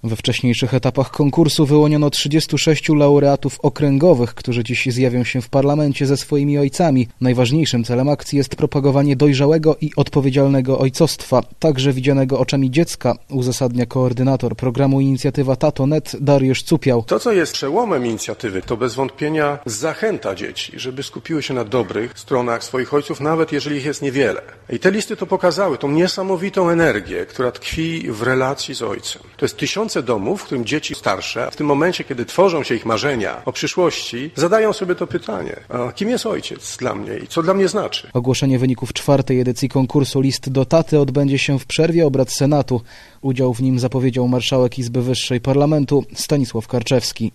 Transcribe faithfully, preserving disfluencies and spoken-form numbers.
We wcześniejszych etapach konkursu wyłoniono trzydziestu sześciu laureatów okręgowych, którzy dziś zjawią się w parlamencie ze swoimi ojcami. Najważniejszym celem akcji jest propagowanie dojrzałego i odpowiedzialnego ojcostwa, także widzianego oczami dziecka, uzasadnia koordynator programu Inicjatywa Tato kropka net Dariusz Cupiał. To, co jest przełomem inicjatywy, to bez wątpienia zachęta dzieci, żeby skupiły się na dobrych stronach swoich ojców, nawet jeżeli ich jest niewiele. I te listy to pokazały, tą niesamowitą energię, która tkwi w relacji z ojcem. To jest tysiące domów, w którym dzieci starsze, w tym momencie, kiedy tworzą się ich marzenia o przyszłości, zadają sobie to pytanie, a kim jest ojciec dla mnie i co dla mnie znaczy? Ogłoszenie wyników czwartej edycji konkursu List do Taty odbędzie się w przerwie obrad Senatu. Udział w nim zapowiedział marszałek Izby Wyższej Parlamentu Stanisław Karczewski.